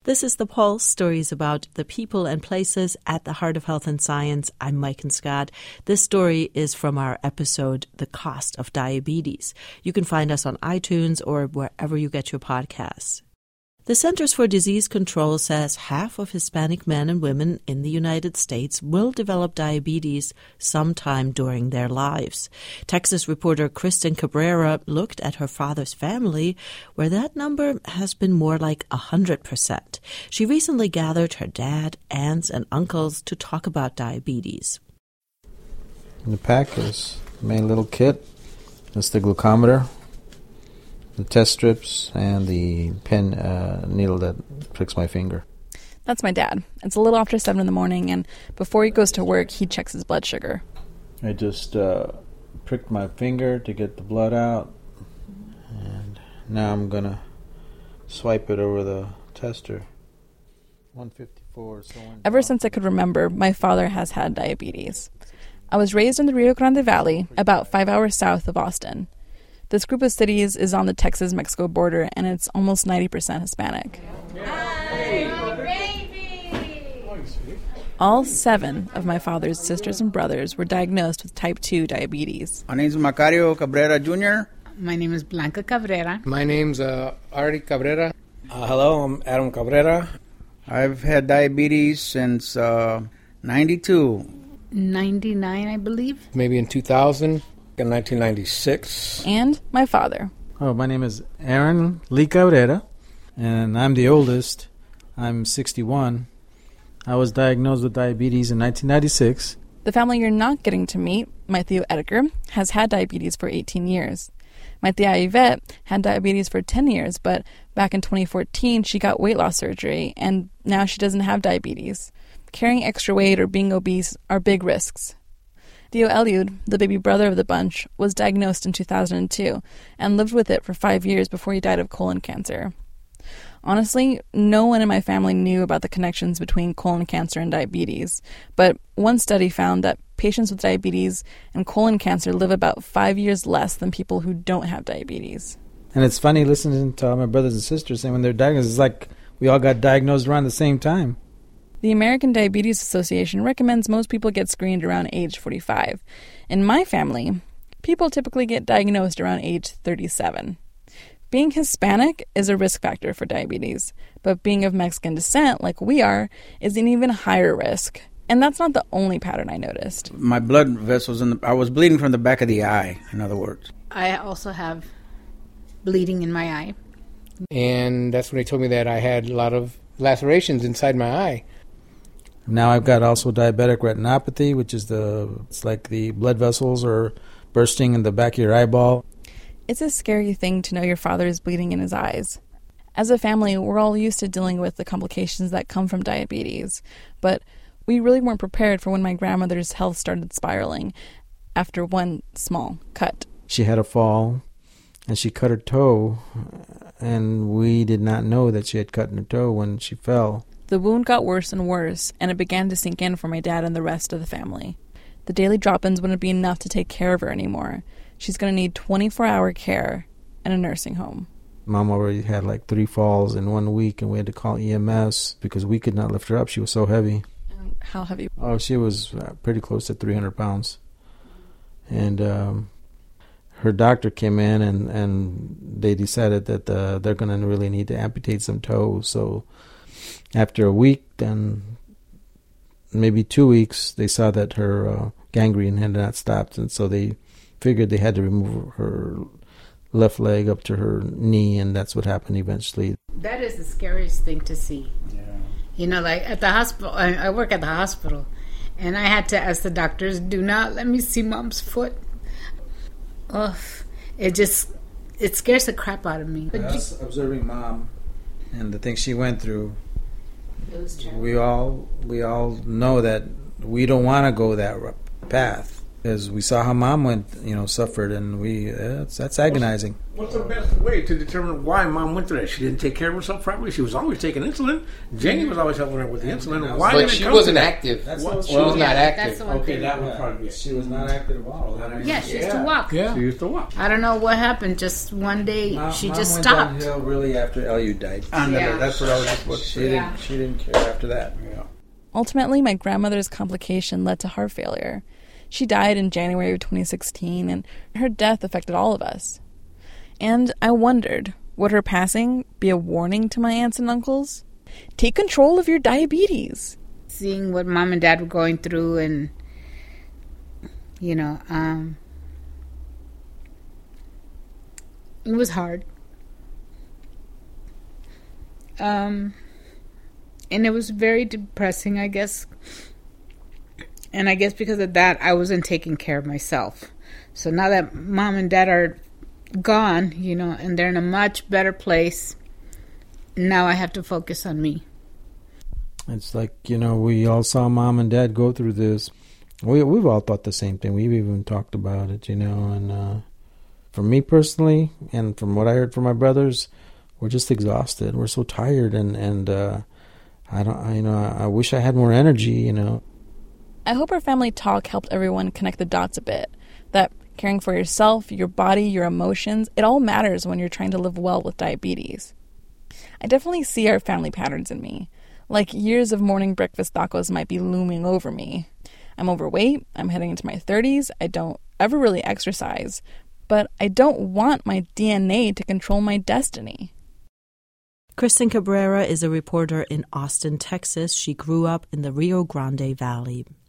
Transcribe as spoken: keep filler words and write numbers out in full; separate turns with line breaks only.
This is The Pulse, stories about the people and places at the heart of health and science. I'm Maiken Scott. This story is from our episode, The Cost of Diabetes. You can find us on iTunes or wherever you get your podcasts. The Centers for Disease Control says half of Hispanic men and women in the United States will develop diabetes sometime during their lives. Texas reporter Kristen Cabrera looked at her father's family, where that number has been more like one hundred percent. She recently gathered her dad, aunts, and uncles to talk about diabetes.
In the pack is the main little kit. That's the glucometer, the test strips, and the pen uh, needle that pricks my finger.
That's my dad. It's a little after seven in the morning, and before he goes to work, he checks his blood sugar.
I just uh, pricked my finger to get the blood out, and now I'm going to swipe it over the tester. one fifty-four. So
Ever since I could remember, my father has had diabetes. I was raised in the Rio Grande Valley, about five hours south of Austin. This group of cities is on the Texas-Mexico border, and it's almost ninety percent Hispanic. All seven of my father's sisters and brothers were diagnosed with type two diabetes.
My name is Macario Cabrera Junior
My name is Blanca Cabrera.
My name's uh, Artie Cabrera. Uh, hello, I'm Adam Cabrera.
I've had diabetes since uh, ninety-two.
ninety-nine, I believe.
Maybe in two thousand. In nineteen ninety-six.
And my father.
Oh, my name is Aaron Lee Cabrera, and I'm the oldest. I'm sixty-one. I was diagnosed with diabetes in nineteen ninety-six.
The family you're not getting to meet, my Tio Edgar, has had diabetes for eighteen years. My Tia Yvette had diabetes for ten years, but back in twenty fourteen, she got weight loss surgery, and now she doesn't have diabetes. Carrying extra weight or being obese are big risks. Theo Eliud, the baby brother of the bunch, was diagnosed in two thousand two and lived with it for five years before he died of colon cancer. Honestly, no one in my family knew about the connections between colon cancer and diabetes, but one study found that patients with diabetes and colon cancer live about five years less than people who don't have diabetes.
And it's funny listening to all my brothers and sisters saying when they're diagnosed, it's like we all got diagnosed around the same time.
The American Diabetes Association recommends most people get screened around age forty-five. In my family, people typically get diagnosed around age thirty-seven. Being Hispanic is a risk factor for diabetes, but being of Mexican descent, like we are, is an even higher risk. And that's not the only pattern I noticed.
My blood vessels, in the, I was bleeding from the back of the eye, in other words.
I also have bleeding in my eye.
And that's when they told me that I had a lot of lacerations inside my eye.
Now I've got also diabetic retinopathy, which is the, it's like the blood vessels are bursting in the back of your eyeball.
It's a scary thing to know your father is bleeding in his eyes. As a family, we're all used to dealing with the complications that come from diabetes, but we really weren't prepared for when my grandmother's health started spiraling after one small cut.
She had a fall, and she cut her toe, and we did not know that she had cut her toe when she fell.
The wound got worse and worse, and it began to sink in for my dad and the rest of the family. The daily drop-ins wouldn't be enough to take care of her anymore. She's going to need twenty-four hour care and a nursing home.
Mom already had like three falls in one week, and we had to call E M S because we could not lift her up. She was so heavy.
Um, how heavy?
Oh, she was pretty close to three hundred pounds. And um, her doctor came in, and, and they decided that uh, they're going to really need to amputate some toes. So after a week, then maybe two weeks, they saw that her uh, gangrene had not stopped, and so they figured they had to remove her left leg up to her knee, and that's what happened eventually.
That is the scariest thing to see. Yeah. You know, like at the hospital, I, I work at the hospital, and I had to ask the doctors, do not let me see Mom's foot. Ugh, it just, it scares the crap out of me.
Us observing Mom and the things she went through,
It was terrible.
we all we all know that we don't want to go that path. Because we saw how Mom went, you know, suffered, and we uh, that's, that's agonizing.
What's, what's the best way to determine why Mom went through that? She didn't take care of herself properly. She was always taking insulin. Janie was always helping her with the insulin. Why
But
did it
she
come
wasn't
to that?
active.
That's
Well,
what
she was
she-
not
Yeah,
active.
that's the one
Okay,
thing.
that would probably be it.
She was not active at all. I mean,
Yeah, she used to walk.
Yeah.
She used to walk.
I don't know what happened. Just one day,
Mom-
she
Mom
just
went
stopped.
downhill really after L U died.
I never,
Yeah.
That's what I was just about to
She
say.
Yeah.
didn't. She didn't care after that.
Yeah.
Ultimately, my grandmother's complication led to heart failure. She died in January of twenty sixteen, and her death affected all of us. And I wondered, would her passing be a warning to my aunts and uncles? Take control of your diabetes.
Seeing what Mom and Dad were going through, and you know, um, it was hard. Um, and it was very depressing, I guess. And I guess because of that, I wasn't taking care of myself. So now that Mom and Dad are gone, you know, and they're in a much better place, now I have to focus on me.
It's like, you know, we all saw Mom and Dad go through this. We we've all thought the same thing. We've even talked about it, you know. And uh, for me personally, and from what I heard from my brothers, we're just exhausted. We're so tired, and and uh, I don't, I, you know, I, I wish I had more energy, you know.
I hope our family talk helped everyone connect the dots a bit. That caring for yourself, your body, your emotions, it all matters when you're trying to live well with diabetes. I definitely see our family patterns in me. Like years of morning breakfast tacos might be looming over me. I'm overweight, I'm heading into my thirties, I don't ever really exercise, but I don't want my D N A to control my destiny.
Kristen Cabrera is a reporter in Austin, Texas. She grew up in the Rio Grande Valley.